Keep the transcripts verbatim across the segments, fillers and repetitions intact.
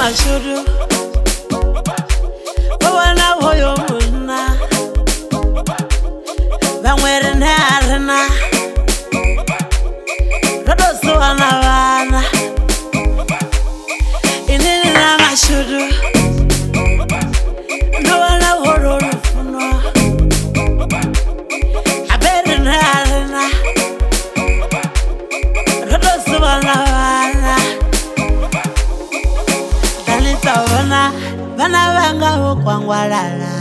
mashudu wana hoyo muna bangwere nharana rodo suwana wana inini na mashudu no wana horo rufuno abere nharana rodo suwana wana Bana, bana banga ukwangwalala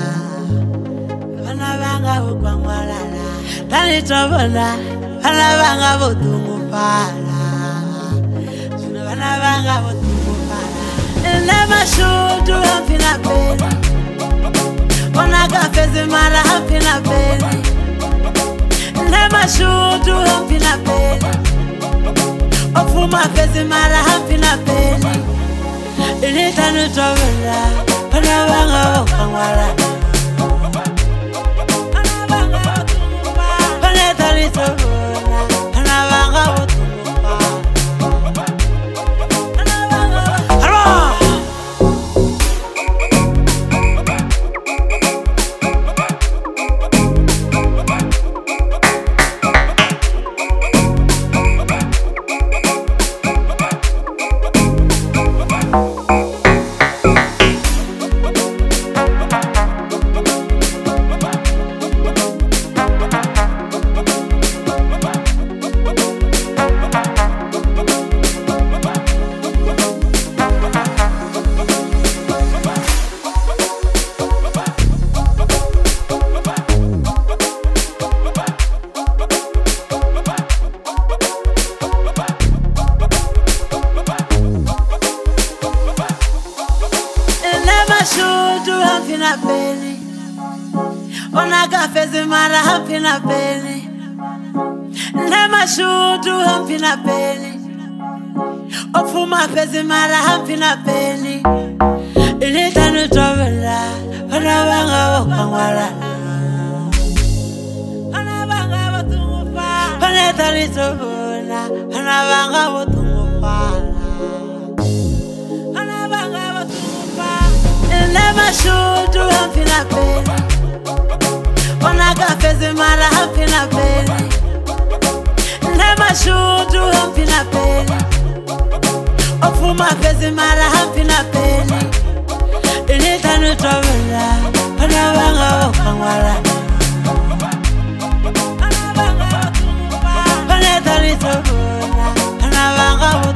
Bana banga ukwangwalala Tani tobona, bana banga butungupala Bana banga butungupala Nema shudu hampina peni Onaga fezi mara hampina peni Nema shudu hampina peni Ofuma fezi mara hampina peni Inita nutobela, bana banga ukwangwala Bana banga utumba, bana tani tobela, bana banga utumba Bana banga utumba Shudu hampina peni Onaga fezi mara hampina peni Nema shudu hampina peni Ofuma fezi mara hampina peni Inita nutobela Bana banga ukwangwala Bana banga butungupa Bana tani tobela Bana banga butungupala Bana banga butungupala Nema shudu hampina peni Onaga fezi mara hampina peni Nema shudu hampina peni Ofuma fezi mara hampina peni Inita nutobela Bana banga ukwangwala Bana banga utumba Bana tani tobela Bana banga utumba